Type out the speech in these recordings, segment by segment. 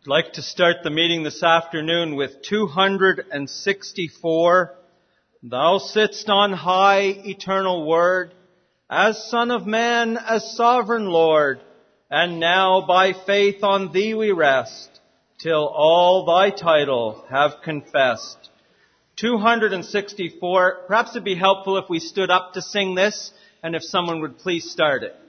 I'd like to start the meeting this afternoon with 264. Thou sittst on high, eternal Word, as Son of Man, as Sovereign Lord, and now by faith on Thee we rest, till all Thy title have confessed. 264. Perhaps it'd be helpful if we stood up to sing this, and if someone would please start it.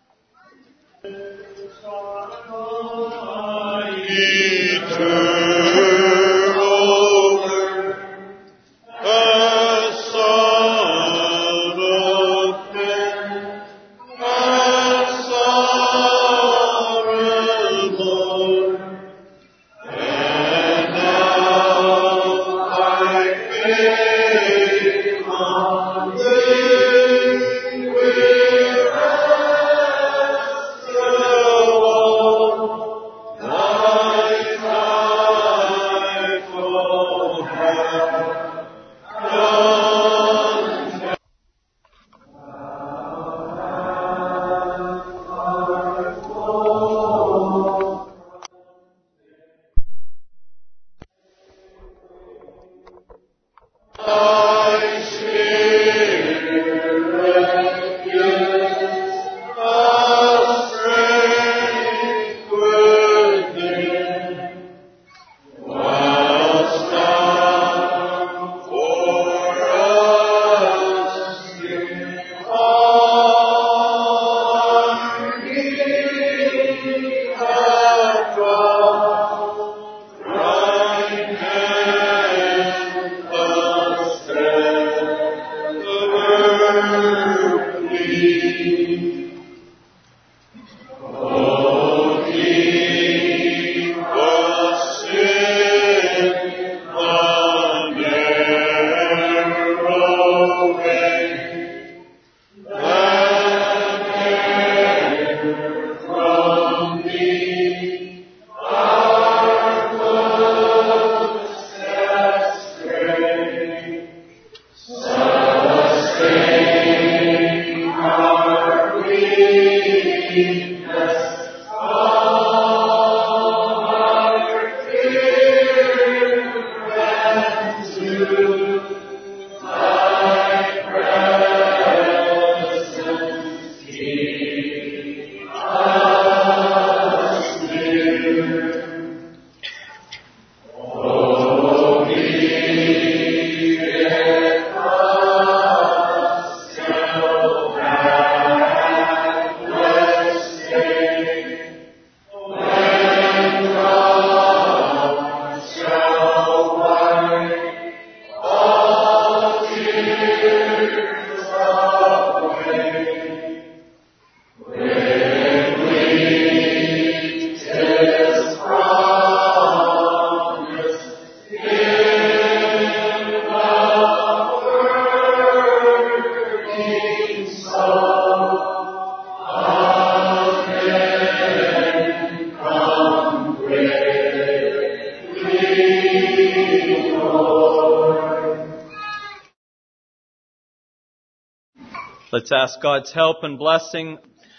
Let's ask God's help and blessing.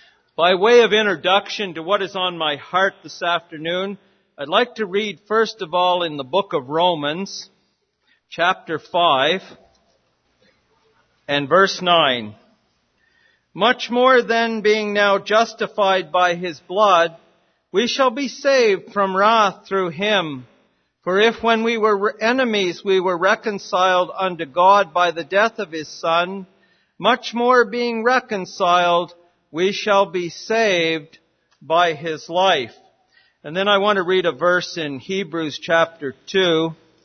By way of introduction to what is on my heart this afternoon, I'd like to read first of all in the book of Romans, chapter 5, and verse 9. Much more then, being now justified by His blood, we shall be saved from wrath through Him. For if when we were enemies we were reconciled unto God by the death of His Son, much more being reconciled, we shall be saved by His life. And then I want to read a verse in Hebrews chapter 2.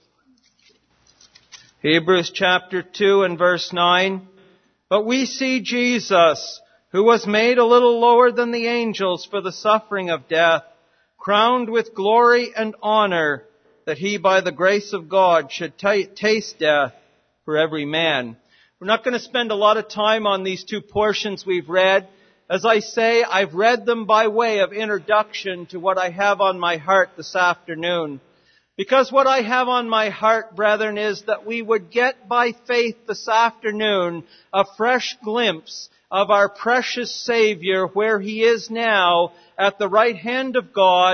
Hebrews chapter 2 and verse 9. But we see Jesus, who was made a little lower than the angels for the suffering of death, crowned with glory and honor, that He by the grace of God should taste death for every man. We're not going to spend a lot of time on these two portions we've read. As I say, I've read them by way of introduction to what I have on my heart this afternoon. Because what I have on my heart, brethren, is that we would get by faith this afternoon a fresh glimpse of our precious Savior where He is now at the right hand of God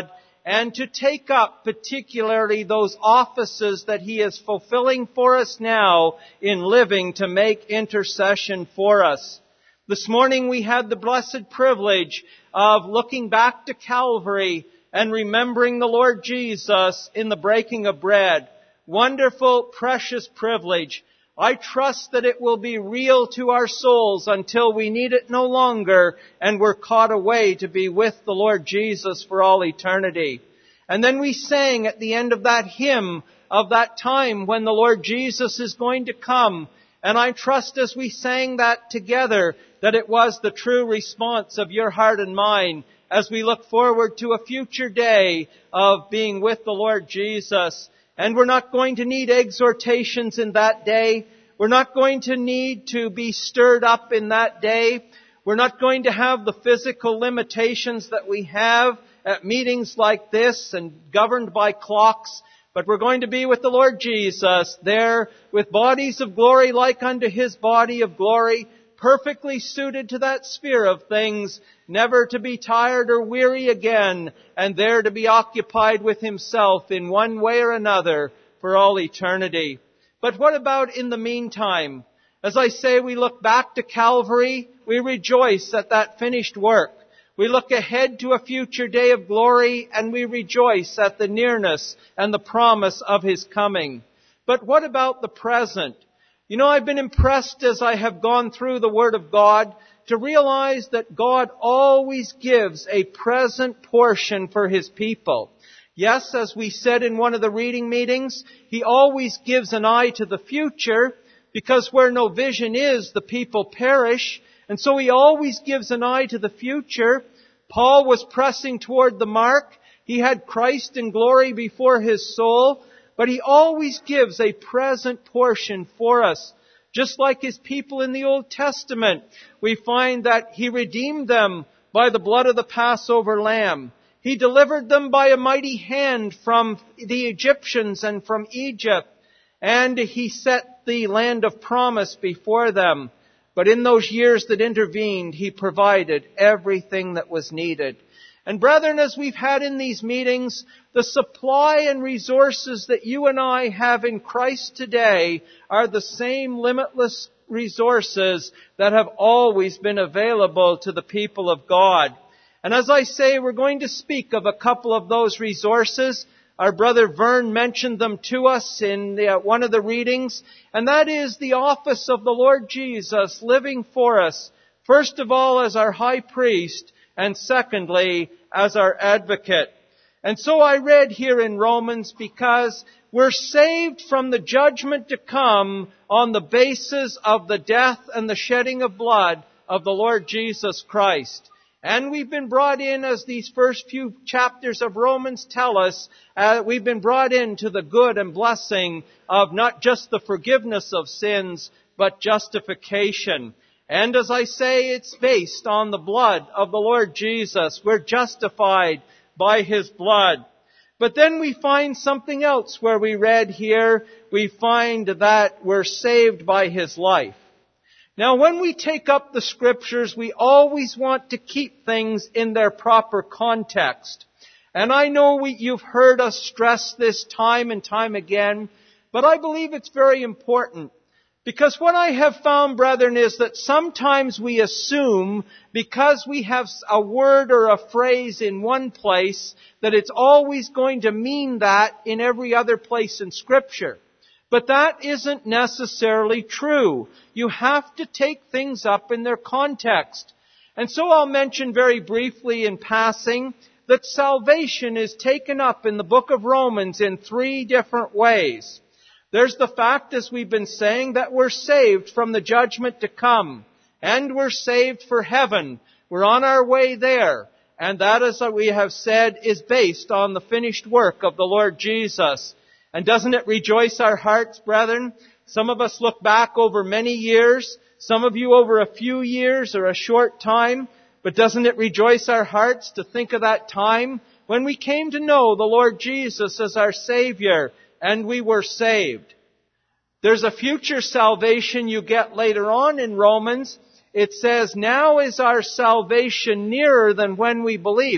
and to take up particularly those offices that He is fulfilling for us now in living to make intercession for us. This morning we had the blessed privilege of looking back to Calvary and remembering the Lord Jesus in the breaking of bread. Wonderful, precious privilege. I trust that it will be real to our souls until we need it no longer and we're caught away to be with the Lord Jesus for all eternity. And then we sang at the end of that hymn of that time when the Lord Jesus is going to come. And I trust as we sang that together that it was the true response of your heart and mine as we look forward to a future day of being with the Lord Jesus. And we're not going to need exhortations in that day. We're not going to need to be stirred up in that day. We're not going to have the physical limitations that we have at meetings like this and governed by clocks. But we're going to be with the Lord Jesus there with bodies of glory like unto His body of glory, perfectly suited to that sphere of things, never to be tired or weary again, and there to be occupied with Himself in one way or another for all eternity. But what about in the meantime? As I say, we look back to Calvary, we rejoice at that finished work. We look ahead to a future day of glory, and we rejoice at the nearness and the promise of His coming. But what about the present? You know, I've been impressed as I have gone through the Word of God to realize that God always gives a present portion for His people. Yes, as we said in one of the reading meetings, He always gives an eye to the future, because where no vision is, the people perish. And so He always gives an eye to the future. Paul was pressing toward the mark. He had Christ in glory before his soul. But He always gives a present portion for us. Just like His people in the Old Testament, we find that He redeemed them by the blood of the Passover lamb. He delivered them by a mighty hand from the Egyptians and from Egypt. And He set the land of promise before them. But in those years that intervened, He provided everything that was needed. And brethren, as we've had in these meetings, the supply and resources that you and I have in Christ today are the same limitless resources that have always been available to the people of God. And as I say, we're going to speak of a couple of those resources. Our brother Vern mentioned them to us in one of the readings, and that is the office of the Lord Jesus living for us, first of all as our high priest, and secondly, as our advocate. And so I read here in Romans because we're saved from the judgment to come on the basis of the death and the shedding of blood of the Lord Jesus Christ. And we've been brought in, as these first few chapters of Romans tell us, we've been brought into the good and blessing of not just the forgiveness of sins, but justification. And as I say, it's based on the blood of the Lord Jesus. We're justified by His blood. But then we find something else where we read here. We find that we're saved by His life. Now, when we take up the Scriptures, we always want to keep things in their proper context. And I know you've heard us stress this time and time again, but I believe it's very important. Because what I have found, brethren, is that sometimes we assume, because we have a word or a phrase in one place, that it's always going to mean that in every other place in Scripture. But that isn't necessarily true. You have to take things up in their context. And so I'll mention very briefly in passing that salvation is taken up in the book of Romans in 3 different ways. There's the fact, as we've been saying, that we're saved from the judgment to come. And we're saved for heaven. We're on our way there. And that, as we have said, is based on the finished work of the Lord Jesus. And doesn't it rejoice our hearts, brethren? Some of us look back over many years. Some of you over a few years or a short time. But doesn't it rejoice our hearts to think of that time when we came to know the Lord Jesus as our Savior and we were saved? There's a future salvation you get later on in Romans. It says, now is our salvation nearer than when we believed.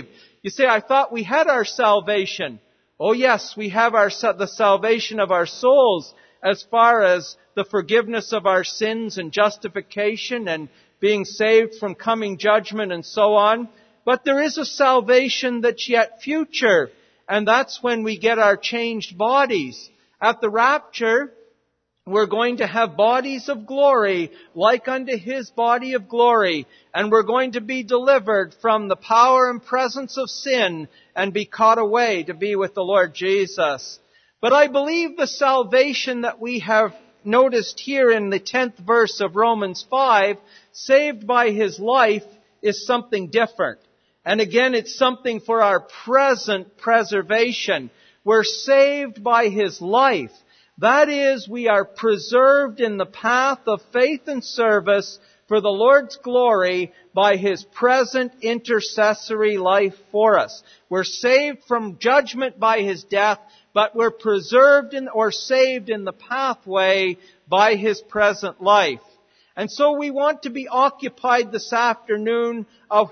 You say, I thought we had our salvation. Oh yes, we have the salvation of our souls as far as the forgiveness of our sins and justification and being saved from coming judgment and so on. But there is a salvation that's yet future, and that's when we get our changed bodies. At the rapture, we're going to have bodies of glory, like unto His body of glory, and we're going to be delivered from the power and presence of sin and be caught away to be with the Lord Jesus. But I believe the salvation that we have noticed here in the 10th verse of Romans 5, saved by His life, is something different. And again, it's something for our present preservation. We're saved by His life. That is, we are preserved in the path of faith and service for the Lord's glory by His present intercessory life for us. We're saved from judgment by His death, but we're preserved or saved in the pathway by His present life. And so we want to be occupied this afternoon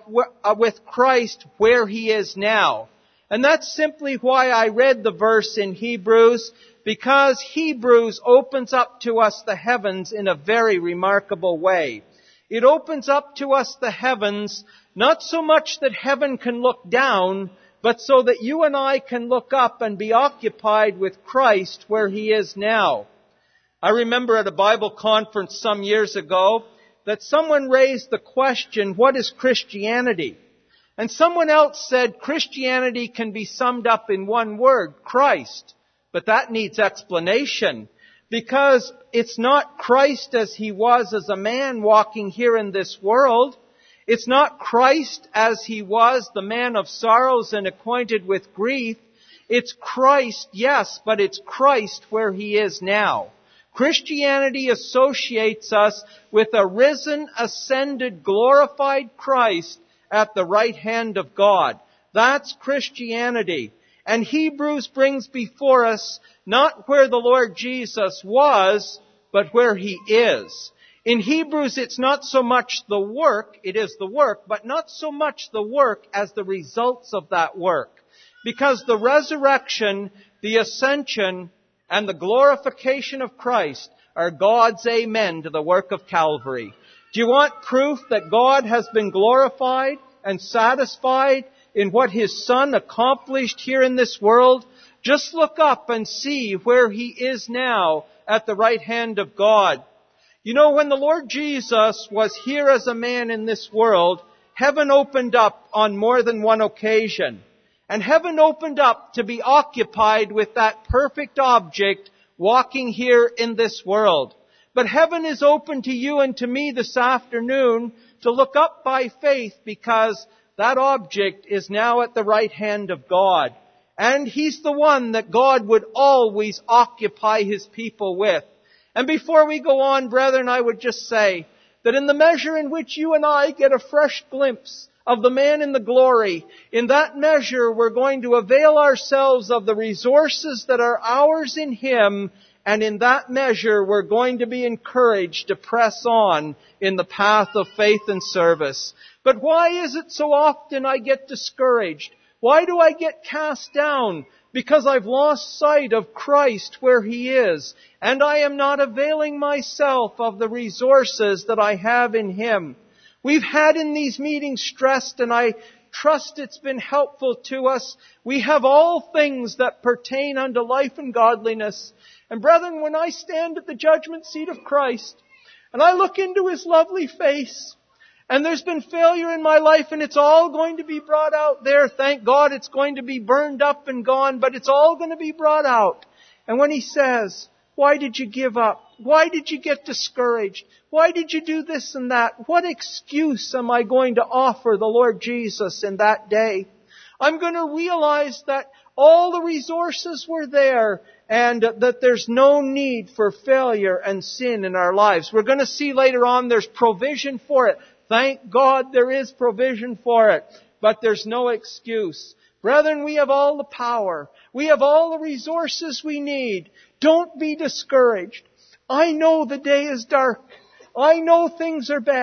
with Christ where He is now. And that's simply why I read the verse in Hebrews, because Hebrews opens up to us the heavens in a very remarkable way. It opens up to us the heavens, not so much that heaven can look down, but so that you and I can look up and be occupied with Christ where He is now. I remember at a Bible conference some years ago that someone raised the question, what is Christianity? And someone else said Christianity can be summed up in one word, Christ. But that needs explanation, because it's not Christ as He was as a man walking here in this world. It's not Christ as He was, the man of sorrows and acquainted with grief. It's Christ, yes, but it's Christ where He is now. Christianity associates us with a risen, ascended, glorified Christ at the right hand of God. That's Christianity. And Hebrews brings before us not where the Lord Jesus was, but where He is. In Hebrews, it's not so much the work, it is the work, but not so much the work as the results of that work. Because the resurrection, the ascension, and the glorification of Christ are God's amen to the work of Calvary. Do you want proof that God has been glorified and satisfied in what His Son accomplished here in this world? Just look up and see where He is now at the right hand of God. You know, when the Lord Jesus was here as a man in this world, heaven opened up on more than one occasion. And heaven opened up to be occupied with that perfect object walking here in this world. But heaven is open to you and to me this afternoon to look up by faith, because that object is now at the right hand of God. And He's the one that God would always occupy His people with. And before we go on, brethren, I would just say that in the measure in which you and I get a fresh glimpse of the man in the glory, in that measure we're going to avail ourselves of the resources that are ours in Him, and in that measure we're going to be encouraged to press on in the path of faith and service. But why is it so often I get discouraged? Why do I get cast down? Because I've lost sight of Christ where He is, and I am not availing myself of the resources that I have in Him. We've had in these meetings stressed, and I trust it's been helpful to us. We have all things that pertain unto life and godliness. And brethren, when I stand at the judgment seat of Christ, and I look into His lovely face, and there's been failure in my life, and it's all going to be brought out there. Thank God it's going to be burned up and gone, but it's all going to be brought out. And when He says, why did you give up? Why did you get discouraged? Why did you do this and that? What excuse am I going to offer the Lord Jesus in that day? I'm going to realize that all the resources were there, and that there's no need for failure and sin in our lives. We're going to see later on there's provision for it. Thank God there is provision for it. But there's no excuse. Brethren, we have all the power. We have all the resources we need. Don't be discouraged. I know the day is dark. I know things are bad.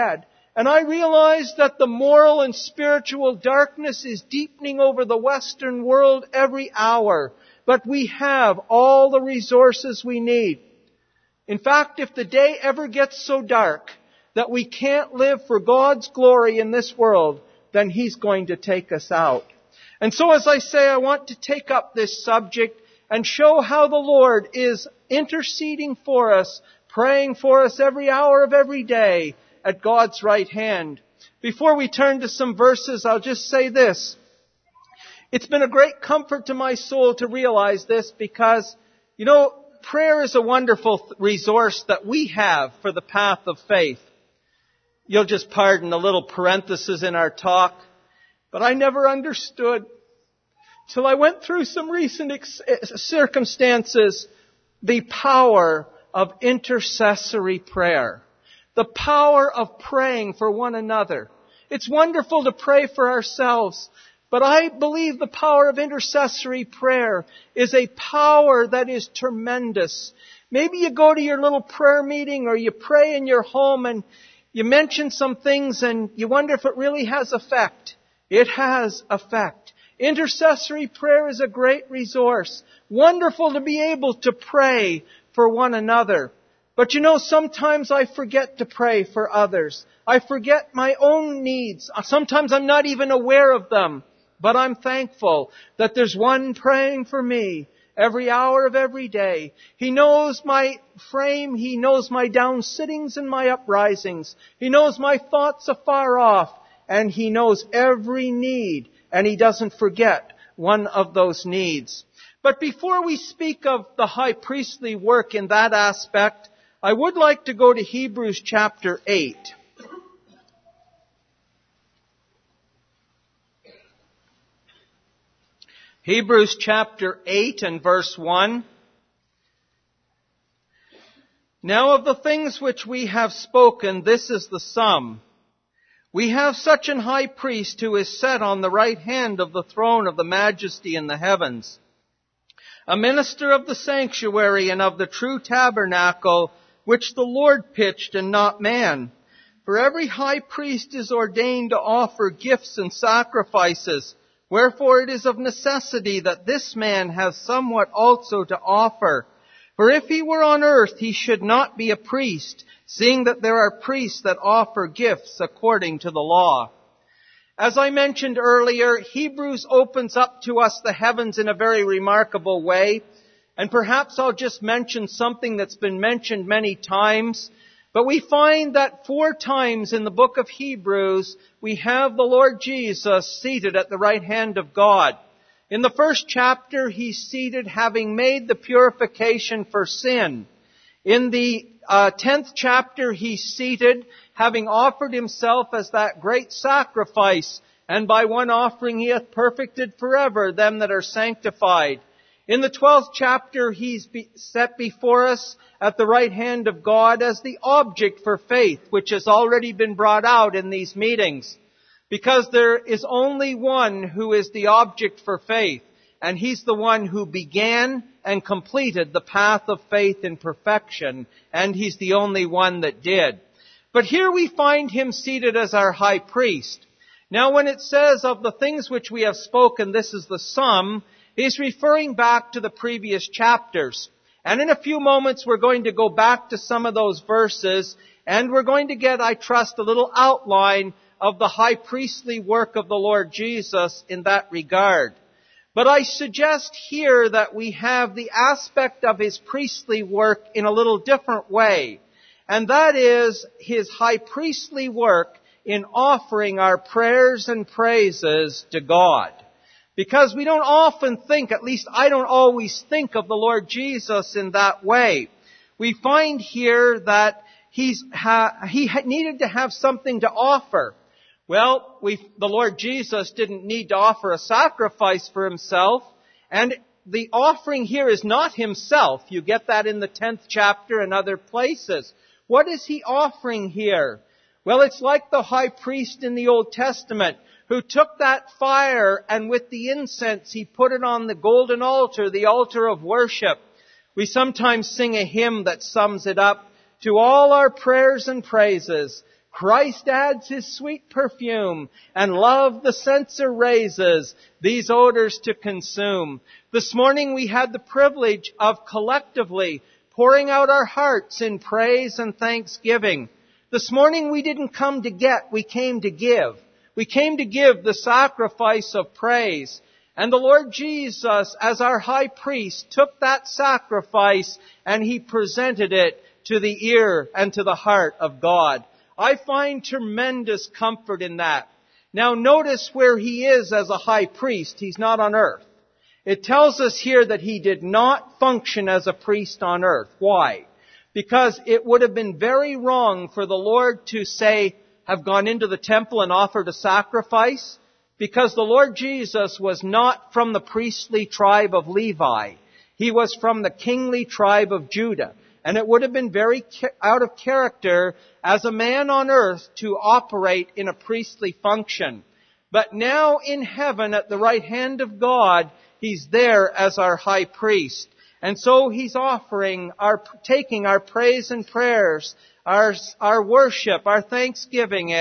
And I realize that the moral and spiritual darkness is deepening over the Western world every hour. But we have all the resources we need. In fact, if the day ever gets so dark that we can't live for God's glory in this world, then He's going to take us out. And so, as I say, I want to take up this subject and show how the Lord is interceding for us, praying for us every hour of every day at God's right hand. Before we turn to some verses, I'll just say this. It's been a great comfort to my soul to realize this because, prayer is a wonderful resource that we have for the path of faith. You'll just pardon a little parenthesis in our talk, but I never understood till I went through some recent circumstances the power of intercessory prayer. The power of praying for one another. It's wonderful to pray for ourselves, but I believe the power of intercessory prayer is a power that is tremendous. Maybe you go to your little prayer meeting or you pray in your home and you mention some things and you wonder if it really has effect. It has effect. Intercessory prayer is a great resource. Wonderful to be able to pray for one another. But sometimes I forget to pray for others. I forget my own needs. Sometimes I'm not even aware of them. But I'm thankful that there's one praying for me every hour of every day. He knows my frame. He knows my downsittings and my uprisings. He knows my thoughts afar off. And He knows every need. And He doesn't forget one of those needs. But before we speak of the high priestly work in that aspect, I would like to go to Hebrews chapter 8. Hebrews chapter 8 and verse 1. Now of the things which we have spoken, this is the sum. We have such an high priest who is set on the right hand of the throne of the majesty in the heavens, a minister of the sanctuary and of the true tabernacle, which the Lord pitched and not man. For every high priest is ordained to offer gifts and sacrifices. Wherefore it is of necessity that this man have somewhat also to offer. For if he were on earth, he should not be a priest, seeing that there are priests that offer gifts according to the law. As I mentioned earlier, Hebrews opens up to us the heavens in a very remarkable way. And perhaps I'll just mention something that's been mentioned many times. But we find that 4 times in the book of Hebrews, we have the Lord Jesus seated at the right hand of God. In the first chapter, He's seated having made the purification for sin. In the 10th chapter, He's seated having offered Himself as that great sacrifice. And by one offering He hath perfected forever them that are sanctified. In the 12th chapter, He's set before us at the right hand of God as the object for faith, which has already been brought out in these meetings. Because there is only one who is the object for faith, and He's the one who began and completed the path of faith in perfection, and He's the only one that did. But here we find Him seated as our high priest. Now when it says of the things which we have spoken, this is the sum, He's referring back to the previous chapters. And in a few moments we're going to go back to some of those verses, and we're going to get, I trust, a little outline of the high priestly work of the Lord Jesus in that regard. But I suggest here that we have the aspect of His priestly work in a little different way. And that is His high priestly work in offering our prayers and praises to God. Because we don't often think, at least I don't always think of the Lord Jesus in that way. We find here that He needed to have something to offer. Well, the Lord Jesus didn't need to offer a sacrifice for Himself. And the offering here is not Himself. You get that in the 10th chapter and other places. What is He offering here? Well, it's like the high priest in the Old Testament who took that fire and with the incense He put it on the golden altar, the altar of worship. We sometimes sing a hymn that sums it up. To all our prayers and praises, Christ adds His sweet perfume, and love the censer raises, these odors to consume. This morning we had the privilege of collectively pouring out our hearts in praise and thanksgiving. This morning we didn't come to get, we came to give. We came to give the sacrifice of praise. And the Lord Jesus, as our high priest, took that sacrifice and He presented it to the ear and to the heart of God. I find tremendous comfort in that. Now notice where He is as a high priest. He's not on earth. It tells us here that He did not function as a priest on earth. Why? Because it would have been very wrong for the Lord to say, have gone into the temple and offered a sacrifice. Because the Lord Jesus was not from the priestly tribe of Levi. He was from the kingly tribe of Judah. And it would have been very out of character as a man on earth to operate in a priestly function. But now in heaven at the right hand of God, He's there as our high priest. And so He's taking our praise and prayers, our worship, our thanksgiving,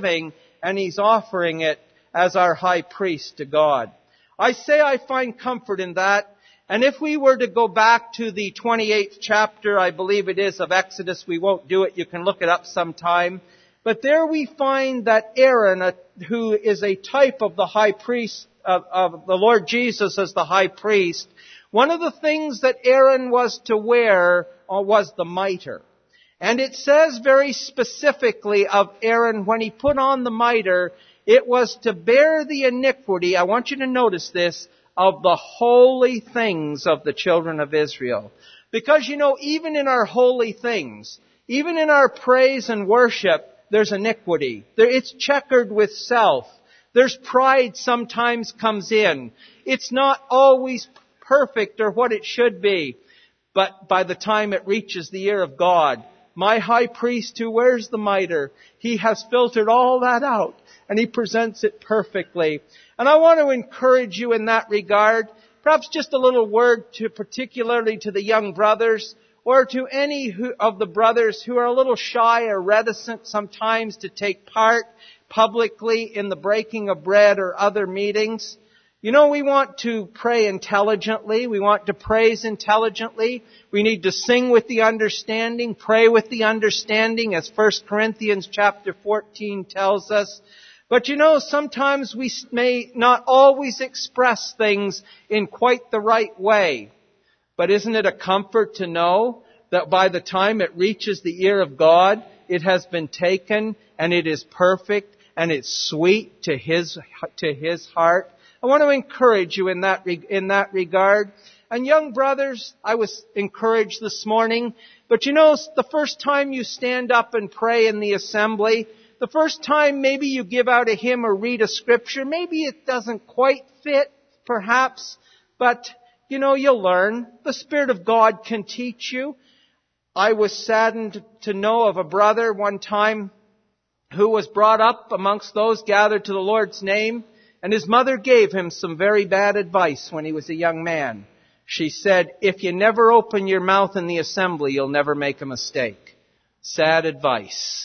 and He's offering it as our high priest to God. I say I find comfort in that. And if we were to go back to the 28th chapter, I believe it is, of Exodus, we won't do it. You can look it up sometime. But there we find that Aaron, who is a type of the high priest, of the Lord Jesus as the high priest, one of the things that Aaron was to wear was the mitre. And it says very specifically of Aaron, when he put on the mitre, it was to bear the iniquity, I want you to notice this, of the holy things of the children of Israel. Because, even in our holy things, even in our praise and worship, there's iniquity. It's checkered with self. There's pride sometimes comes in. It's not always perfect or what it should be. But by the time it reaches the ear of God, my high priest who wears the mitre, he has filtered all that out and he presents it perfectly. And I want to encourage you in that regard. Perhaps just a little word particularly to the young brothers or to any of the brothers who are a little shy or reticent sometimes to take part publicly in the breaking of bread or other meetings. We want to pray intelligently. We want to praise intelligently. We need to sing with the understanding, pray with the understanding, as 1 Corinthians chapter 14 tells us. But sometimes we may not always express things in quite the right way. But isn't it a comfort to know that by the time it reaches the ear of God, it has been taken and it is perfect and it's sweet to His heart? I want to encourage you in that regard. And young brothers, I was encouraged this morning. But the first time you stand up and pray in the assembly, the first time maybe you give out a hymn or read a scripture, maybe it doesn't quite fit, perhaps, but you'll learn. The Spirit of God can teach you. I was saddened to know of a brother one time who was brought up amongst those gathered to the Lord's name, and his mother gave him some very bad advice when he was a young man. She said, if you never open your mouth in the assembly, you'll never make a mistake. Sad advice.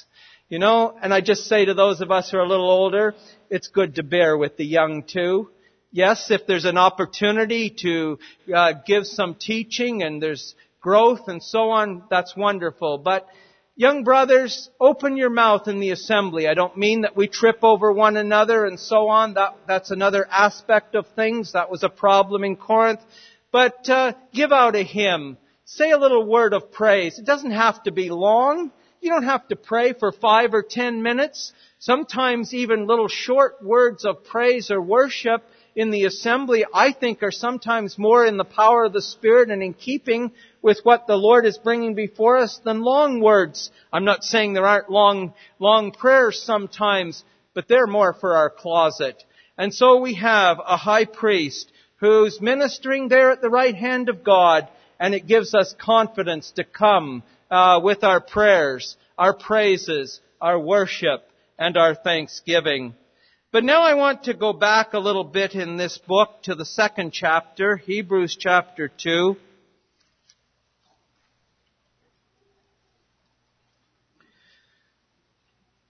And I just say to those of us who are a little older, it's good to bear with the young too. Yes, if there's an opportunity to give some teaching and there's growth and so on, that's wonderful. But young brothers, open your mouth in the assembly. I don't mean that we trip over one another and so on. That's another aspect of things. That was a problem in Corinth. But give out a hymn. Say a little word of praise. It doesn't have to be long. You don't have to pray for 5 or 10 minutes. Sometimes even little short words of praise or worship in the assembly, I think, are sometimes more in the power of the Spirit and in keeping with what the Lord is bringing before us than long words. I'm not saying there aren't long prayers sometimes, but they're more for our closet. And so we have a high priest who's ministering there at the right hand of God, and it gives us confidence to come with our prayers, our praises, our worship, and our thanksgiving. But now I want to go back a little bit in this book to the 2nd chapter, Hebrews chapter 2.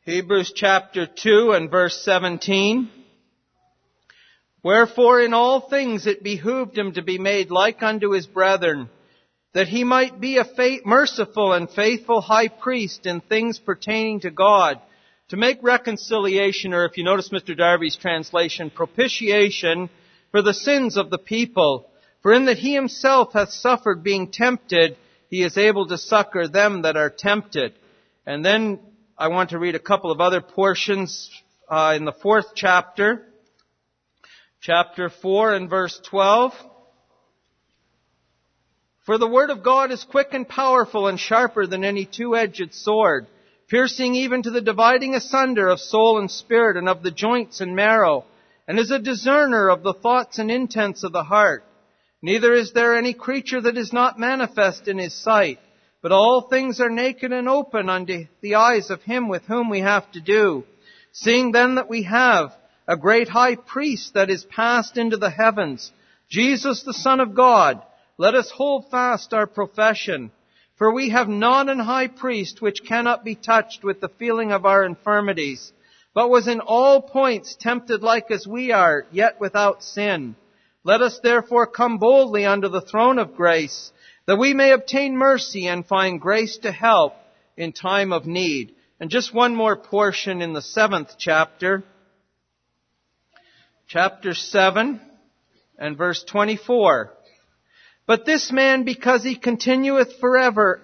Hebrews chapter 2 and verse 17. Wherefore in all things it behooved him to be made like unto his brethren, that he might be a merciful and faithful high priest in things pertaining to God, to make reconciliation, or if you notice Mr. Darby's translation, propitiation for the sins of the people. For in that he himself hath suffered being tempted, he is able to succor them that are tempted. And then I want to read a couple of other portions in the 4th chapter. Chapter 4 and verse 12. For the word of God is quick and powerful and sharper than any two-edged sword, piercing even to the dividing asunder of soul and spirit and of the joints and marrow, and is a discerner of the thoughts and intents of the heart. Neither is there any creature that is not manifest in his sight, but all things are naked and open unto the eyes of him with whom we have to do. Seeing then that we have a great high priest that is passed into the heavens, Jesus the Son of God, let us hold fast our profession. For we have not an high priest which cannot be touched with the feeling of our infirmities, but was in all points tempted like as we are, yet without sin. Let us therefore come boldly unto the throne of grace, that we may obtain mercy and find grace to help in time of need. And just one more portion in the 7th chapter. Chapter 7 and verse 24. But this man, because he continueth ever,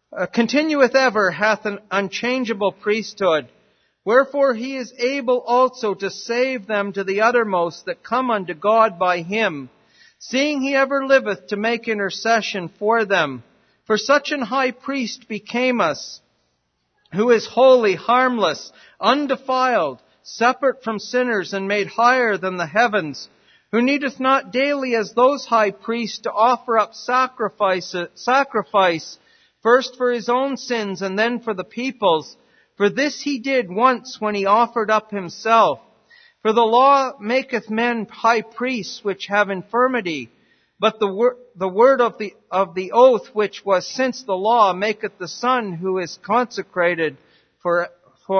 hath an unchangeable priesthood. Wherefore he is able also to save them to the uttermost that come unto God by him, seeing he ever liveth to make intercession for them. For such an high priest became us, who is holy, harmless, undefiled, separate from sinners, and made higher than the heavens, who needeth not daily as those high priests to offer up sacrifice, first for his own sins and then for the people's. For this he did once when he offered up himself. For the law maketh men high priests which have infirmity, but the word of the oath which was since the law maketh the Son who is consecrated for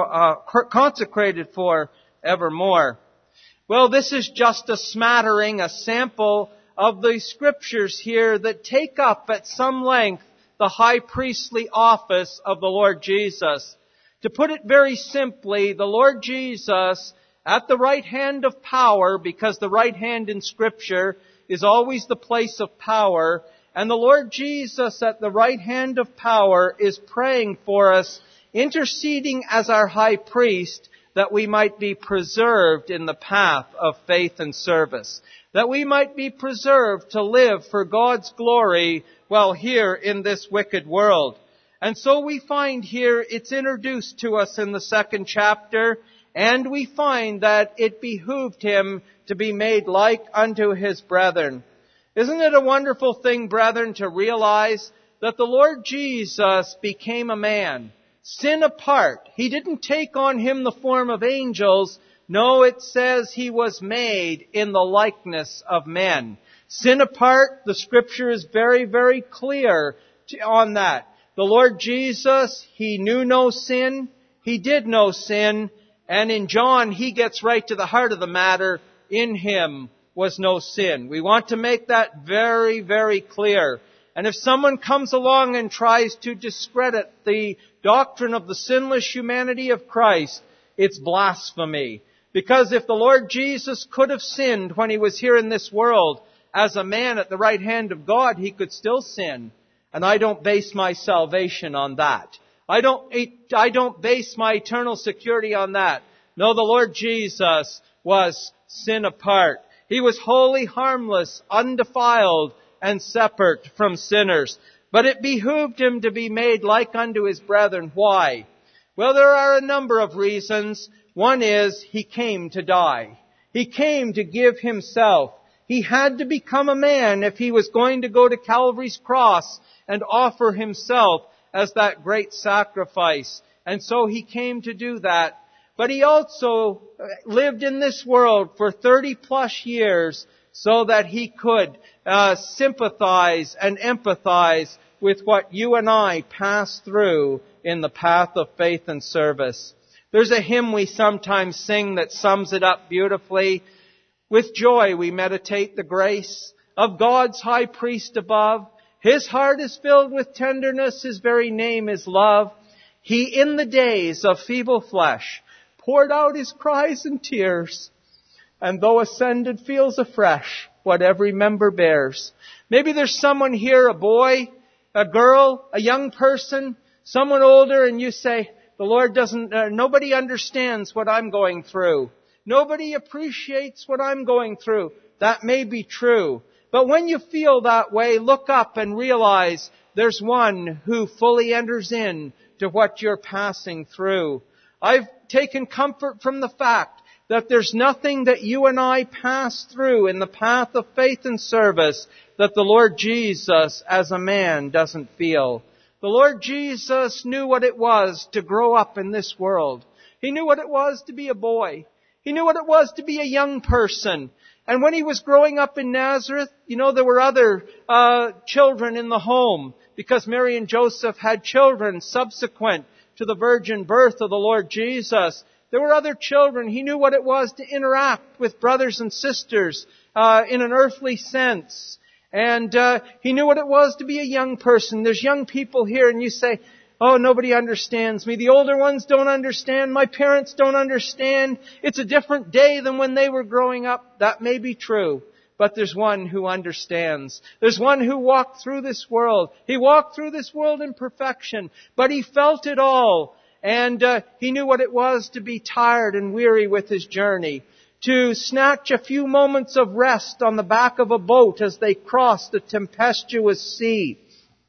evermore. Well, this is just a smattering, a sample of the scriptures here that take up at some length the high priestly office of the Lord Jesus. To put it very simply, the Lord Jesus at the right hand of power, because the right hand in Scripture is always the place of power, and the Lord Jesus at the right hand of power is praying for us, interceding as our high priest, that we might be preserved in the path of faith and service, that we might be preserved to live for God's glory while here in this wicked world. And so we find here it's introduced to us in the 2nd chapter, and we find that it behooved him to be made like unto his brethren. Isn't it a wonderful thing, brethren, to realize that the Lord Jesus became a man, sin apart? He didn't take on him the form of angels. No, it says he was made in the likeness of men. Sin apart, the Scripture is very, very clear on that. The Lord Jesus, He knew no sin. He did no sin. And in John, He gets right to the heart of the matter. In Him was no sin. We want to make that very, very clear. And if someone comes along and tries to discredit the doctrine of the sinless humanity of Christ, it's blasphemy. Because if the Lord Jesus could have sinned when He was here in this world, as a man at the right hand of God, He could still sin. And I don't base my salvation on that. I don't base my eternal security on that. No, the Lord Jesus was sin apart. He was holy, harmless, undefiled, and separate from sinners. But it behooved Him to be made like unto His brethren. Why? Well, there are a number of reasons. One is He came to die. He came to give Himself. He had to become a man if He was going to go to Calvary's cross and offer Himself as that great sacrifice. And so He came to do that. But He also lived in this world for 30 plus years so that He could sympathize and empathize with what you and I pass through in the path of faith and service. There's a hymn we sometimes sing that sums it up beautifully. With joy we meditate the grace of God's high priest above. His heart is filled with tenderness, His very name is love. He in the days of feeble flesh poured out His cries and tears, and though ascended feels afresh what every member bears. Maybe there's someone here, a boy, a girl, a young person, someone older, and you say, the Lord doesn't, nobody understands what I'm going through. Nobody appreciates what I'm going through. That may be true. But when you feel that way, look up and realize there's one who fully enters in to what you're passing through. I've taken comfort from the fact that there's nothing that you and I pass through in the path of faith and service that the Lord Jesus as a man doesn't feel. The Lord Jesus knew what it was to grow up in this world. He knew what it was to be a boy. He knew what it was to be a young person. And when He was growing up in Nazareth, there were other children in the home, because Mary and Joseph had children subsequent to the virgin birth of the Lord Jesus. There were other children. He knew what it was to interact with brothers and sisters in an earthly sense. And He knew what it was to be a young person. There's young people here and you say, oh, nobody understands me. The older ones don't understand. My parents don't understand. It's a different day than when they were growing up. That may be true. But there's one who understands. There's one who walked through this world. He walked through this world in perfection, but He felt it all. And He knew what it was to be tired and weary with His journey, to snatch a few moments of rest on the back of a boat as they crossed a tempestuous sea.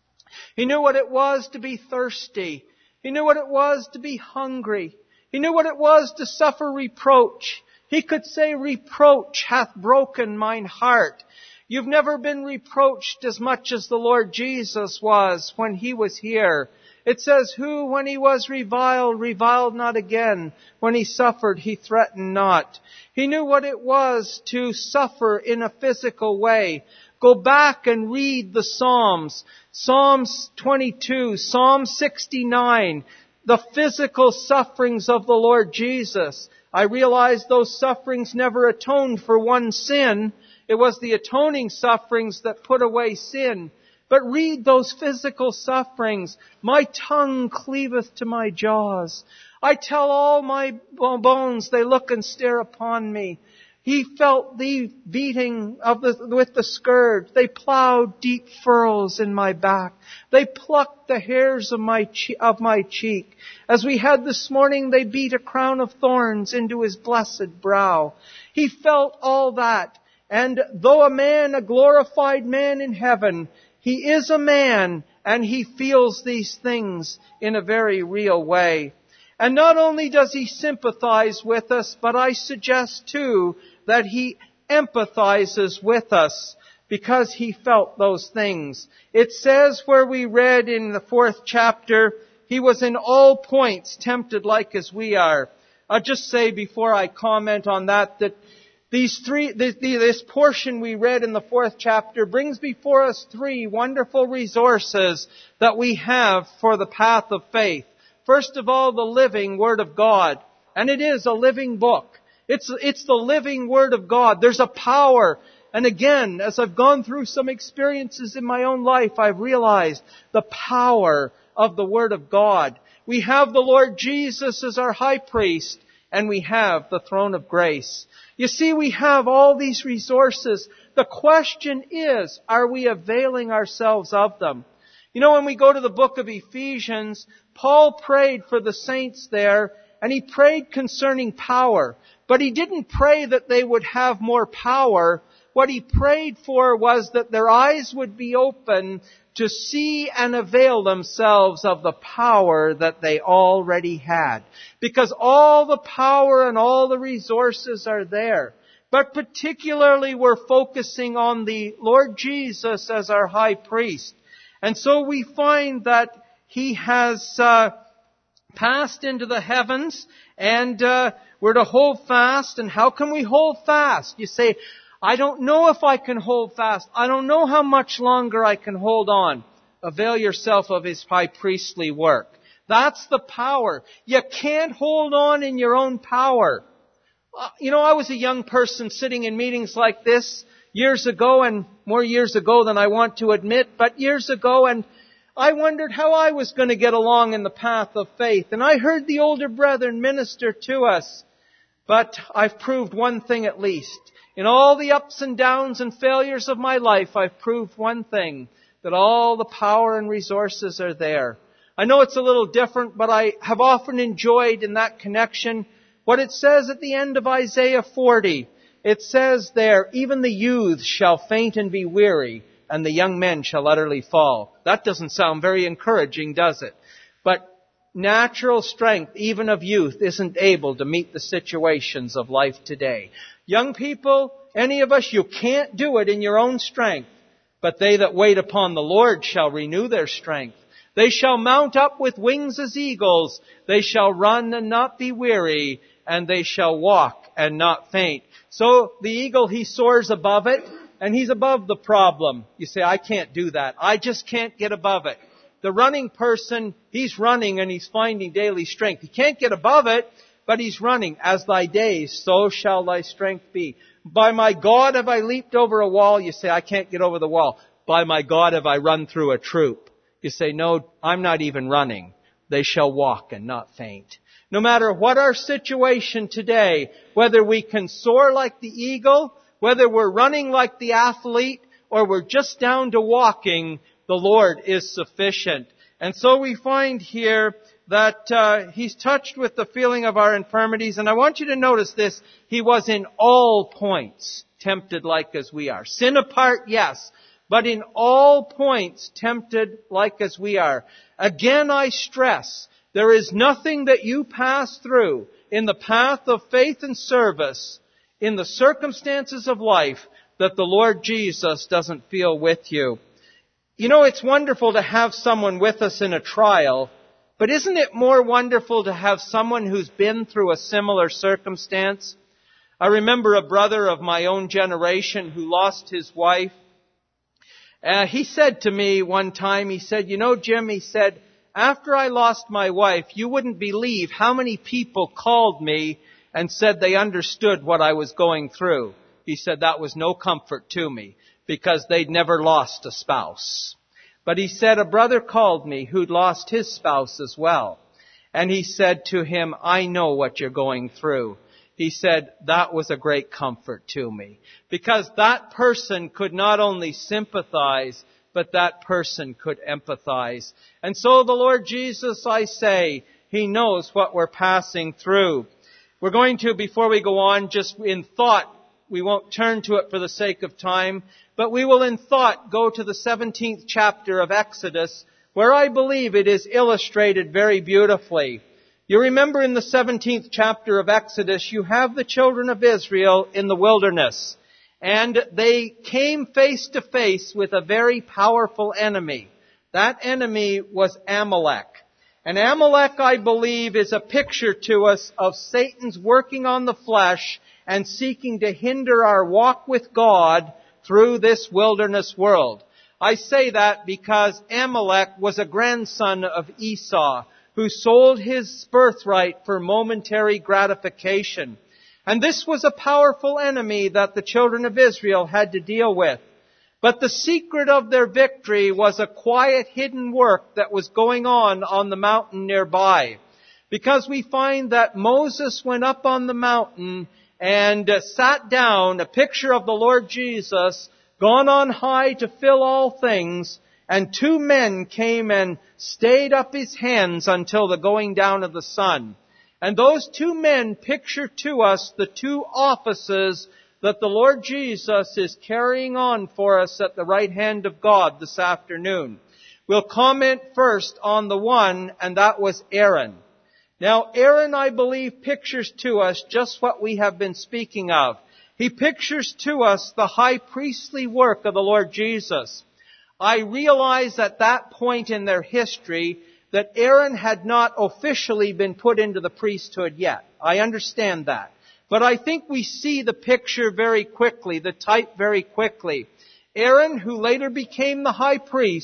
He knew what it was to be thirsty. He knew what it was to be hungry. He knew what it was to suffer reproach. He could say, reproach hath broken mine heart. You've never been reproached as much as the Lord Jesus was when He was here. It says, who, when He was reviled, reviled not again. When He suffered, He threatened not. He knew what it was to suffer in a physical way. Go back and read the Psalms. Psalms 22, Psalm 69, the physical sufferings of the Lord Jesus. I realize those sufferings never atoned for one sin. It was the atoning sufferings that put away sin. But read those physical sufferings. My tongue cleaveth to my jaws. I tell all my bones, they look and stare upon me. He felt the beating with the scourge. They plowed deep furrows in my back. They plucked the hairs of my cheek. As we had this morning, they beat a crown of thorns into His blessed brow. He felt all that. And though a man, a glorified man in heaven, He is a man and He feels these things in a very real way. And not only does He sympathize with us, but I suggest too that He empathizes with us because He felt those things. It says where we read in the 4th chapter, He was in all points tempted like as we are. I'll just say before I comment on that this portion we read in the 4th chapter brings before us 3 wonderful resources that we have for the path of faith. First of all, the living Word of God. And it is a living book. It's the living Word of God. There's a power. And again, as I've gone through some experiences in my own life, I've realized the power of the Word of God. We have the Lord Jesus as our high priest, and we have the throne of grace. You see, we have all these resources. The question is, are we availing ourselves of them? When we go to the book of Ephesians, Paul prayed for the saints there, and he prayed concerning power. But he didn't pray that they would have more power. What he prayed for was that their eyes would be open to see and avail themselves of the power that they already had. Because all the power and all the resources are there. But particularly we're focusing on the Lord Jesus as our high priest. And so we find that He has passed into the heavens, and we're to hold fast. And how can we hold fast? You say, I don't know if I can hold fast. I don't know how much longer I can hold on. Avail yourself of His high priestly work. That's the power. You can't hold on in your own power. I was a young person sitting in meetings like this years ago, and more years ago than I want to admit, but years ago, and I wondered how I was going to get along in the path of faith. And I heard the older brethren minister to us. But I've proved one thing at least. In all the ups and downs and failures of my life, I've proved one thing, that all the power and resources are there. I know it's a little different, but I have often enjoyed in that connection what it says at the end of Isaiah 40. It says there, even the youths shall faint and be weary, and the young men shall utterly fall. That doesn't sound very encouraging, does it? But natural strength, even of youth, isn't able to meet the situations of life today. Young people, any of us, you can't do it in your own strength. But they that wait upon the Lord shall renew their strength. They shall mount up with wings as eagles. They shall run and not be weary, and they shall walk and not faint. So the eagle, he soars above it, and he's above the problem. You say, I can't do that. I just can't get above it. The running person, he's running and he's finding daily strength. He can't get above it, but he's running. As thy days, so shall thy strength be. By my God have I leaped over a wall. You say, I can't get over the wall. By my God have I run through a troop. You say, no, I'm not even running. They shall walk and not faint. No matter what our situation today, whether we can soar like the eagle, whether we're running like the athlete, or we're just down to walking, the Lord is sufficient. And so we find here that He's touched with the feeling of our infirmities. And I want you to notice this. He was in all points tempted like as we are. Sin apart, yes. But in all points tempted like as we are. Again, I stress, there is nothing that you pass through in the path of faith and service, in the circumstances of life, that the Lord Jesus doesn't feel with you. It's wonderful to have someone with us in a trial, but isn't it more wonderful to have someone who's been through a similar circumstance? I remember a brother of my own generation who lost his wife. He said to me one time, he said, Jim, he said, after I lost my wife, you wouldn't believe how many people called me and said they understood what I was going through. He said that was no comfort to me because they'd never lost a spouse. But he said a brother called me who'd lost his spouse as well. And he said to him, I know what you're going through. He said, that was a great comfort to me. Because that person could not only sympathize, but that person could empathize. And so the Lord Jesus, I say, He knows what we're passing through. We're going to, before we go on, just in thought, we won't turn to it for the sake of time, but we will in thought go to the 17th chapter of Exodus, where I believe it is illustrated very beautifully. You remember in the 17th chapter of Exodus, you have the children of Israel in the wilderness. And they came face to face with a very powerful enemy. That enemy was Amalek. And Amalek, I believe, is a picture to us of Satan's working on the flesh and seeking to hinder our walk with God through this wilderness world. I say that because Amalek was a grandson of Esau, who sold his birthright for momentary gratification. And this was a powerful enemy that the children of Israel had to deal with. But the secret of their victory was a quiet, hidden work that was going on the mountain nearby. Because we find that Moses went up on the mountain and sat down, a picture of the Lord Jesus, gone on high to fill all things, and two men came and stayed up his hands until the going down of the sun. And those two men picture to us the two offices that the Lord Jesus is carrying on for us at the right hand of God this afternoon. We'll comment first on the one, and that was Aaron. Now, Aaron, I believe, pictures to us just what we have been speaking of. He pictures to us the high priestly work of the Lord Jesus. I realize at that point in their history that Aaron had not officially been put into the priesthood yet. I understand that. But I think we see the picture very quickly, the type very quickly. Aaron, who later became the high priest,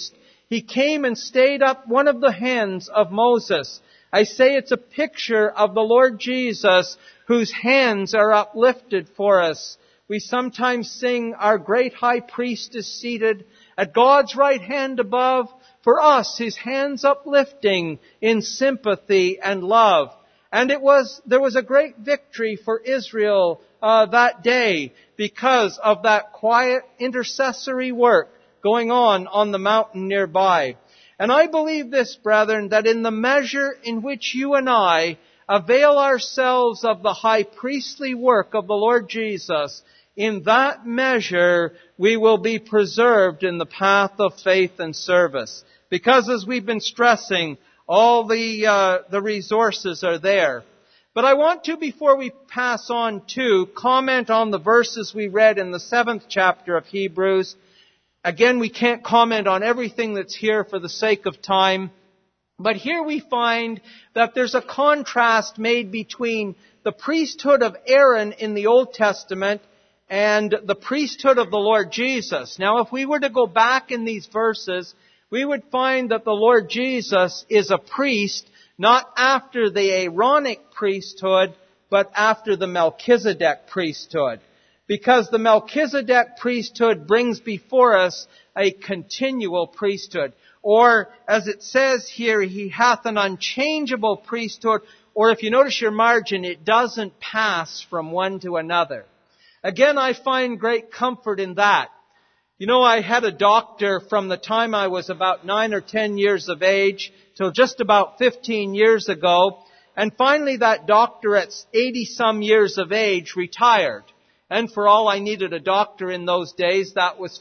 He came and stayed up one of the hands of Moses. I say it's a picture of the Lord Jesus, whose hands are uplifted for us. We sometimes sing, our great high priest is seated at God's right hand above. For us, His hands uplifting in sympathy and love. And there was a great victory for Israel that day because of that quiet intercessory work going on the mountain nearby. And I believe this, brethren, that in the measure in which you and I avail ourselves of the high priestly work of the Lord Jesus, in that measure we will be preserved in the path of faith and service. Because as we've been stressing, all the resources are there. But I want to, before we pass on to, comment on the verses we read in the 7th chapter of Hebrews. Again, we can't comment on everything that's here for the sake of time. But here we find that there's a contrast made between the priesthood of Aaron in the Old Testament and the priesthood of the Lord Jesus. Now, if we were to go back in these verses, we would find that the Lord Jesus is a priest, not after the Aaronic priesthood, but after the Melchizedek priesthood. Because the Melchizedek priesthood brings before us a continual priesthood. Or, as it says here, He hath an unchangeable priesthood. Or if you notice your margin, it doesn't pass from one to another. Again, I find great comfort in that. You know, I had a doctor from the time I was about 9 or 10 years of age till just about 15 years ago. And finally that doctor at 80-some years of age retired. And for all I needed a doctor in those days, that was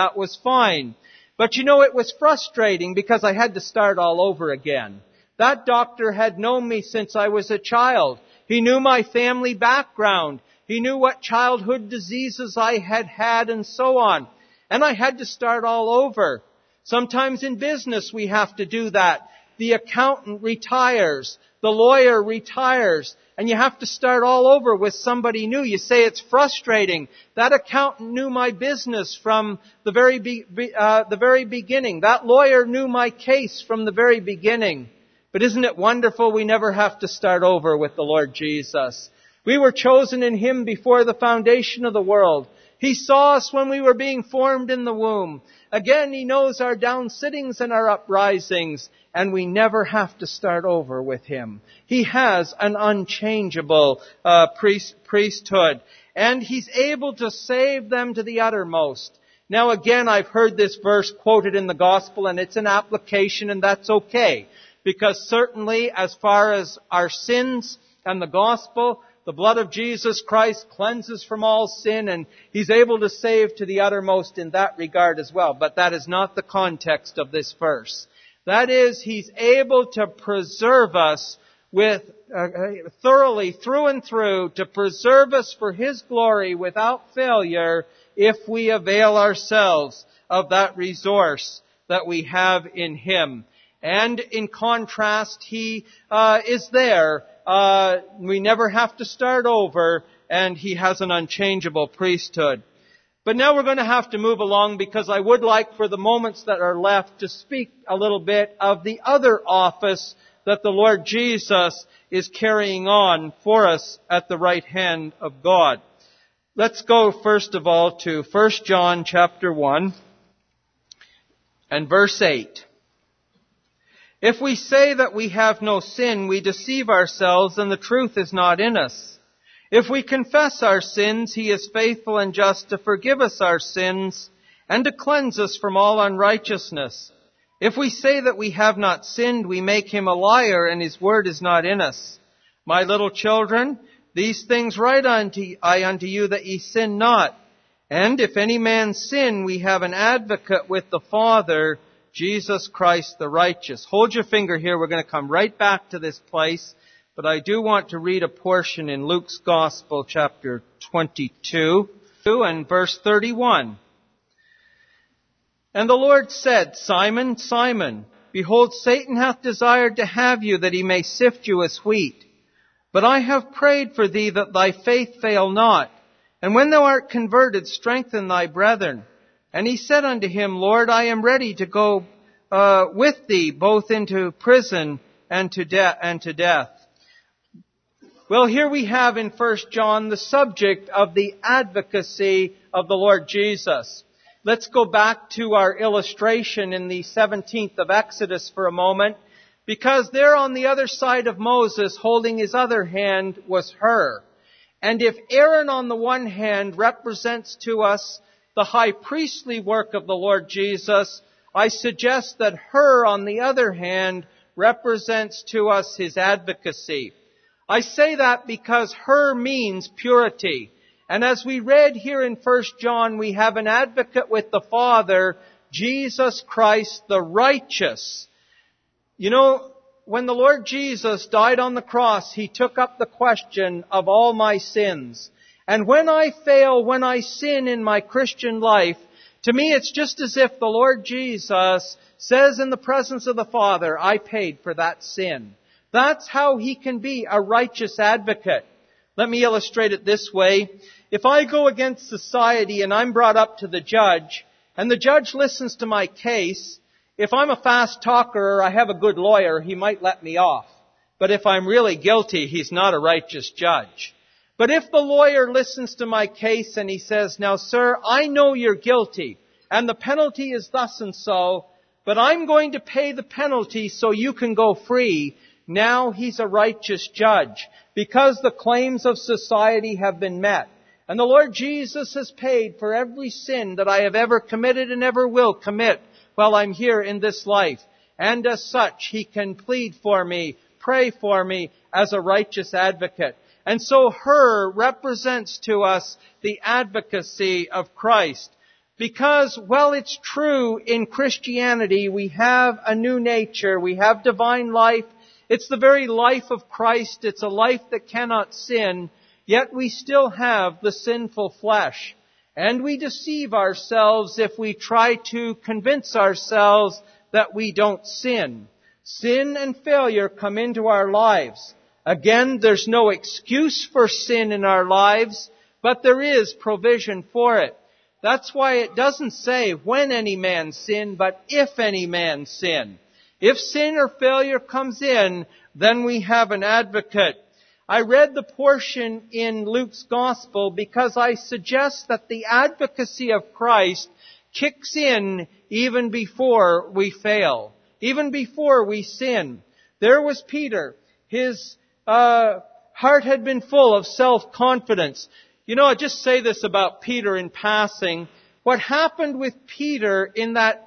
fine. But you know, it was frustrating because I had to start all over again. That doctor had known me since I was a child. He knew my family background. He knew what childhood diseases I had had and so on. And I had to start all over. Sometimes in business we have to do that. The accountant retires. The lawyer retires. And you have to start all over with somebody new. You say it's frustrating. That accountant knew my business from the very beginning. That lawyer knew my case from the very beginning. But isn't it wonderful we never have to start over with the Lord Jesus? We were chosen in Him before the foundation of the world. He saw us when we were being formed in the womb. Again, He knows our downsittings and our uprisings, and we never have to start over with Him. He has an unchangeable priesthood, and He's able to save them to the uttermost. Now again, I've heard this verse quoted in the Gospel, and it's an application, and that's okay. Because certainly, as far as our sins and the Gospel, the blood of Jesus Christ cleanses from all sin, and He's able to save to the uttermost in that regard as well. But that is not the context of this verse. That is, He's able to preserve us with thoroughly through and through, to preserve us for His glory without failure if we avail ourselves of that resource that we have in Him. And in contrast, He is there. We never have to start over, and He has an unchangeable priesthood. But now we're going to have to move along, because I would like, for the moments that are left, to speak a little bit of the other office that the Lord Jesus is carrying on for us at the right hand of God. Let's go first of all to 1 John chapter 1 and verse 8. If we say that we have no sin, we deceive ourselves, and the truth is not in us. If we confess our sins, He is faithful and just to forgive us our sins and to cleanse us from all unrighteousness. If we say that we have not sinned, we make Him a liar, and His word is not in us. My little children, these things write I unto you, that ye sin not. And if any man sin, we have an advocate with the Father, Jesus Christ the righteous. Hold your finger here. We're going to come right back to this place. But I do want to read a portion in Luke's Gospel, chapter 22 and verse 31. And the Lord said, Simon, Simon, behold, Satan hath desired to have you, that he may sift you as wheat. But I have prayed for thee, that thy faith fail not. And when thou art converted, strengthen thy brethren. And he said unto him, Lord, I am ready to go with thee both into prison and to death. Well, here we have in 1 John the subject of the advocacy of the Lord Jesus. Let's go back to our illustration in the 17th of Exodus for a moment, because there on the other side of Moses, holding his other hand, was Hur. And if Aaron on the one hand represents to us the high priestly work of the Lord Jesus, I suggest that Hur on the other hand represents to us his advocacy. I say that because Hur means purity. And as we read here in 1 John, we have an advocate with the Father, Jesus Christ the righteous. You know, when the Lord Jesus died on the cross, He took up the question of all my sins. And when I fail, when I sin in my Christian life, to me it's just as if the Lord Jesus says in the presence of the Father, I paid for that sin. That's how He can be a righteous advocate. Let me illustrate it this way. If I go against society and I'm brought up to the judge, and the judge listens to my case, if I'm a fast talker or I have a good lawyer, he might let me off. But if I'm really guilty, he's not a righteous judge. But if the lawyer listens to my case and he says, now sir, I know you're guilty, and the penalty is thus and so, but I'm going to pay the penalty so you can go free, now he's a righteous judge, because the claims of society have been met. And the Lord Jesus has paid for every sin that I have ever committed and ever will commit while I'm here in this life. And as such, He can plead for me, pray for me as a righteous advocate. And so Hur represents to us the advocacy of Christ. Because, well, it's true in Christianity we have a new nature, we have divine life. It's the very life of Christ. It's a life that cannot sin. Yet we still have the sinful flesh. And we deceive ourselves if we try to convince ourselves that we don't sin. Sin and failure come into our lives. Again, there's no excuse for sin in our lives, but there is provision for it. That's why it doesn't say when any man sin, but if any man sin. If sin or failure comes in, then we have an advocate. I read the portion in Luke's Gospel because I suggest that the advocacy of Christ kicks in even before we fail, even before we sin. There was Peter. His heart had been full of self-confidence. You know, I just say this about Peter in passing. What happened with Peter in that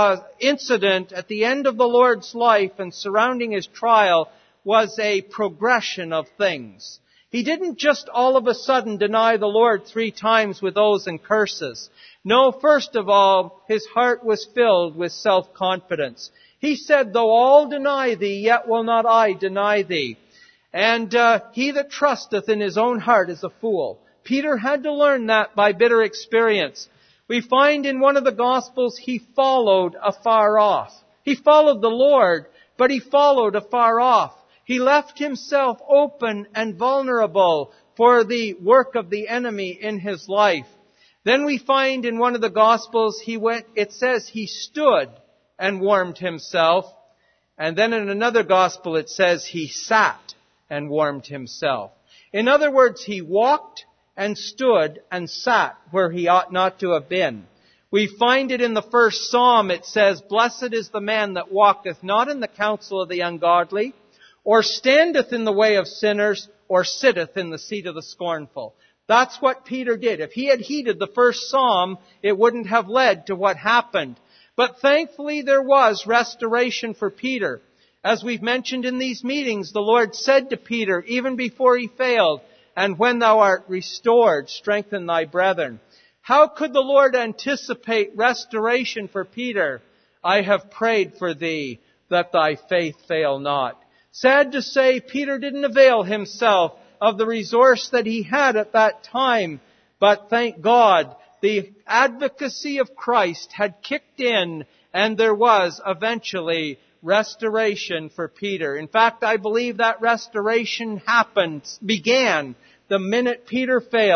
incident at the end of the Lord's life and surrounding his trial was a progression of things. He didn't just all of a sudden deny the Lord 3 times with oaths and curses. No, first of all, his heart was filled with self-confidence. He said, though all deny thee, yet will not I deny thee. And he that trusteth in his own heart is a fool. Peter had to learn that by bitter experience. We find in one of the Gospels he followed afar off. He followed the Lord, but he followed afar off. He left himself open and vulnerable for the work of the enemy in his life. Then we find in one of the Gospels it says he stood and warmed himself. And then in another Gospel it says he sat and warmed himself. In other words, he walked and stood and sat where he ought not to have been. We find it in the first Psalm. It says, blessed is the man that walketh not in the counsel of the ungodly, or standeth in the way of sinners, or sitteth in the seat of the scornful. That's what Peter did. If he had heeded the first Psalm, it wouldn't have led to what happened. But thankfully there was restoration for Peter. As we've mentioned in these meetings, the Lord said to Peter, even before he failed, and when thou art restored, strengthen thy brethren. How could the Lord anticipate restoration for Peter? I have prayed for thee, that thy faith fail not. Sad to say, Peter didn't avail himself of the resource that he had at that time. But thank God, the advocacy of Christ had kicked in, and there was eventually restoration for Peter. In fact, I believe that restoration began the minute Peter failed.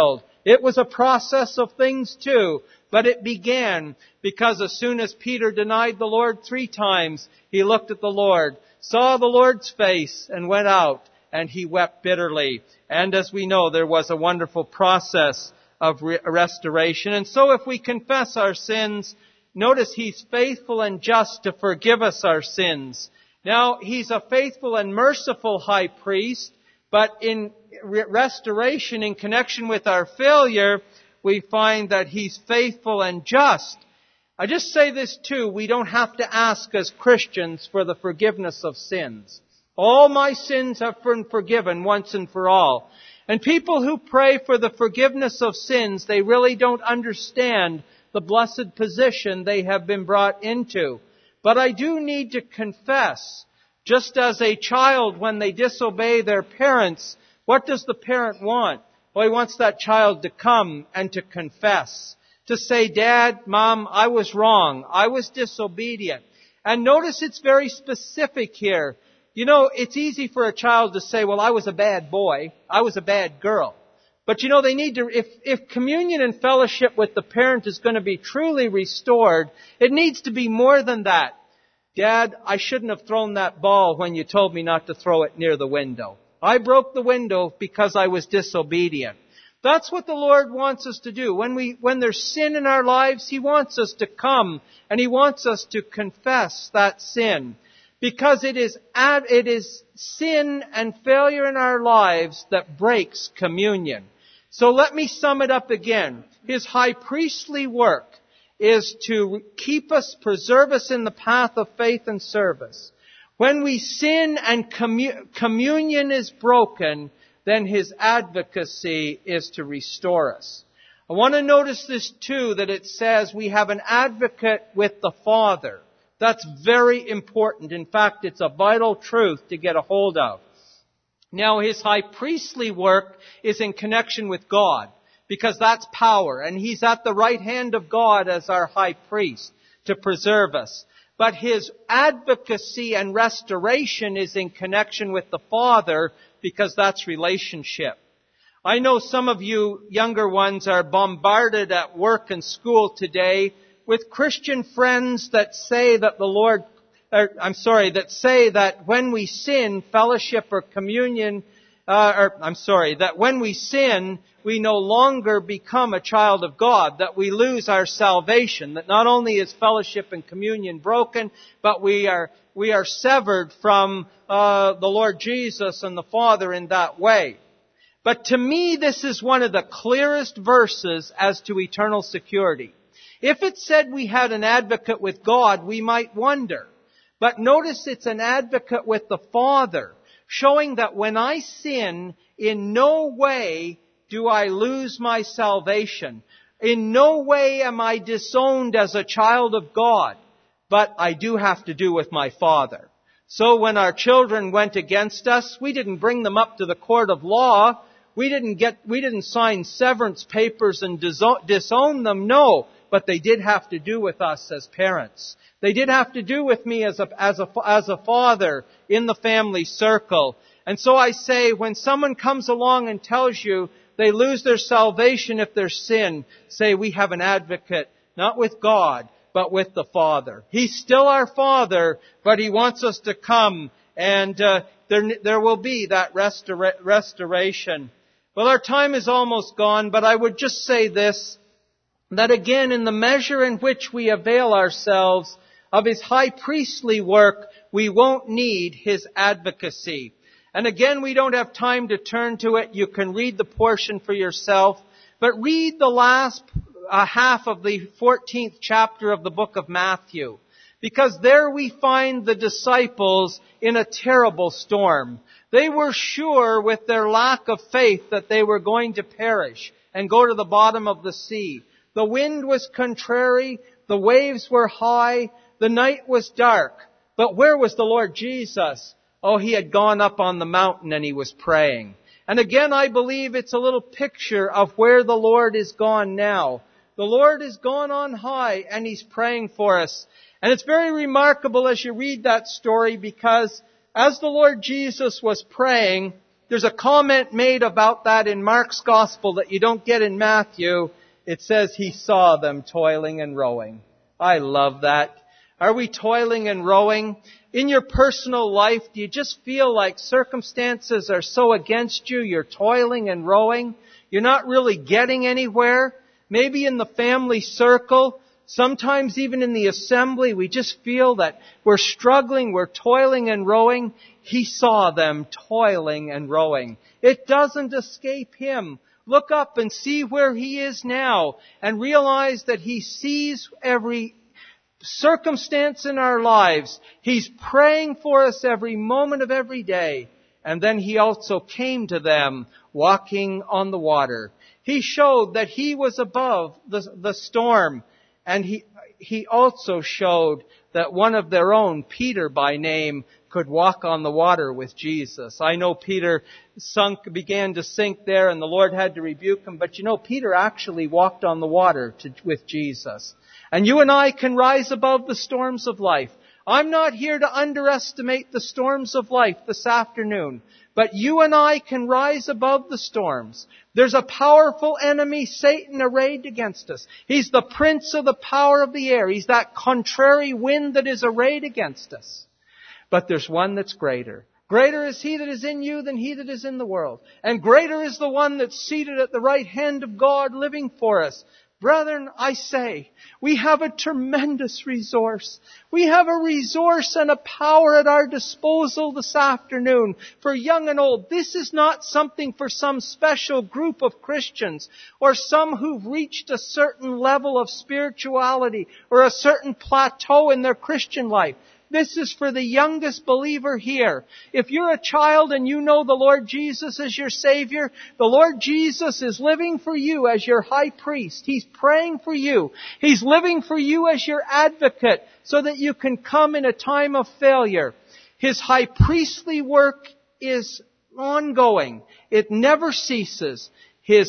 It was a process of things too, but it began because as soon as Peter denied the Lord 3 times, he looked at the Lord, saw the Lord's face, and went out, and he wept bitterly. And as we know, there was a wonderful process of restoration. And so if we confess our sins, notice He's faithful and just to forgive us our sins. Now, He's a faithful and merciful high priest, but in restoration, in connection with our failure, we find that He's faithful and just. I just say this too, we don't have to ask as Christians for the forgiveness of sins. All my sins have been forgiven once and for all. And people who pray for the forgiveness of sins, they really don't understand the blessed position they have been brought into. But I do need to confess, just as a child, when they disobey their parents, what does the parent want? Well, he wants that child to come and to confess. To say, Dad, Mom, I was wrong. I was disobedient. And notice it's very specific here. You know, it's easy for a child to say, well, I was a bad boy. I was a bad girl. But you know, they need to, if communion and fellowship with the parent is going to be truly restored, it needs to be more than that. Dad, I shouldn't have thrown that ball when you told me not to throw it near the window. I broke the window because I was disobedient. That's what the Lord wants us to do. When there's sin in our lives, He wants us to come and He wants us to confess that sin. Because it is sin and failure in our lives that breaks communion. So let me sum it up again. His high priestly work is to keep us, preserve us in the path of faith and service. When we sin and communion is broken, then His advocacy is to restore us. I want to notice this too, that it says we have an advocate with the Father. That's very important. In fact, it's a vital truth to get a hold of. Now, His high priestly work is in connection with God, because that's power, and He's at the right hand of God as our high priest to preserve us. But His advocacy and restoration is in connection with the Father, because that's relationship. I know some of you younger ones are bombarded at work and school today with Christian friends that say that that say that when we sin, fellowship or communion, that when we sin, we no longer become a child of God, that we lose our salvation, that not only is fellowship and communion broken, but we are severed from the Lord Jesus and the Father in that way. But to me, this is one of the clearest verses as to eternal security. If it said we had an advocate with God, we might wonder. But notice it's an advocate with the Father, showing that when I sin, in no way do I lose my salvation. In no way am I disowned as a child of God. But I do have to do with my Father. So when our children went against us, we didn't bring them up to the court of law. We didn't sign severance papers and disown them. No. But they did have to do with us as parents. They did have to do with me as a father in the family circle. And so I say, when someone comes along and tells you they lose their salvation if their sin, say we have an advocate, not with God, but with the Father. He's still our Father, but He wants us to come, and there will be that restoration. Well, our time is almost gone, but I would just say this, that again, in the measure in which we avail ourselves of His high priestly work, we won't need His advocacy. And again, we don't have time to turn to it. You can read the portion for yourself. But read the last half of the 14th chapter of the book of Matthew. Because there we find the disciples in a terrible storm. They were sure with their lack of faith that they were going to perish and go to the bottom of the sea. The wind was contrary, the waves were high, the night was dark. But where was the Lord Jesus? Oh, He had gone up on the mountain and He was praying. And again, I believe it's a little picture of where the Lord is gone now. The Lord is gone on high and He's praying for us. And it's very remarkable as you read that story, because as the Lord Jesus was praying, There's a comment made about that in Mark's Gospel that you don't get in Matthew. It says he saw them toiling and rowing. I love that. Are we toiling and rowing? In your personal life, do you just feel like circumstances are so against you, you're toiling and rowing? You're not really getting anywhere? Maybe in the family circle, sometimes even in the assembly, we just feel that we're struggling, we're toiling and rowing. He saw them toiling and rowing. It doesn't escape Him. Look up and see where He is now and realize that He sees every circumstance in our lives. He's praying for us every moment of every day. And then He also came to them walking on the water. He showed that He was above the storm. And He also showed that one of their own, Peter by name, could walk on the water with Jesus. I know Peter began to sink there and the Lord had to rebuke him. But you know, Peter actually walked on the water with Jesus. And you and I can rise above the storms of life. I'm not here to underestimate the storms of life this afternoon. But you and I can rise above the storms. There's a powerful enemy, Satan, arrayed against us. He's the prince of the power of the air. He's that contrary wind that is arrayed against us. But there's one that's greater. Greater is He that is in you than he that is in the world. And greater is the one that's seated at the right hand of God living for us. Brethren, I say, we have a tremendous resource. We have a resource and a power at our disposal this afternoon for young and old. This is not something for some special group of Christians or some who've reached a certain level of spirituality or a certain plateau in their Christian life. This is for the youngest believer here. If you're a child and you know the Lord Jesus as your Savior, the Lord Jesus is living for you as your high priest. He's praying for you. He's living for you as your advocate so that you can come in a time of failure. His high priestly work is ongoing. It never ceases. His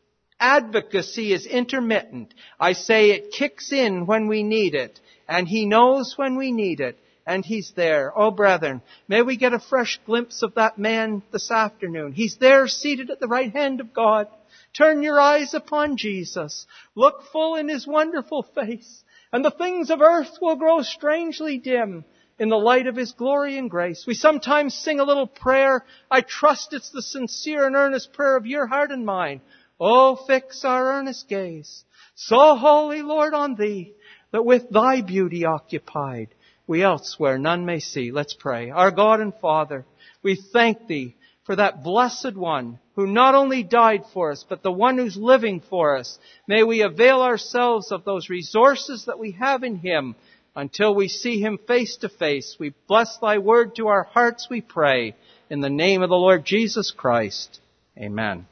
advocacy is intermittent. I say it kicks in when we need it. And He knows when we need it. And He's there. Oh, brethren, may we get a fresh glimpse of that man this afternoon. He's there seated at the right hand of God. Turn your eyes upon Jesus. Look full in His wonderful face. And the things of earth will grow strangely dim in the light of His glory and grace. We sometimes sing a little prayer. I trust it's the sincere and earnest prayer of your heart and mine. Oh, fix our earnest gaze, so holy, Lord, on Thee, that with Thy beauty occupied, we elsewhere none may see. Let's pray. Our God and Father, we thank Thee for that blessed one who not only died for us, but the one who's living for us. May we avail ourselves of those resources that we have in Him until we see Him face to face. We bless Thy word to our hearts, we pray. In the name of the Lord Jesus Christ. Amen.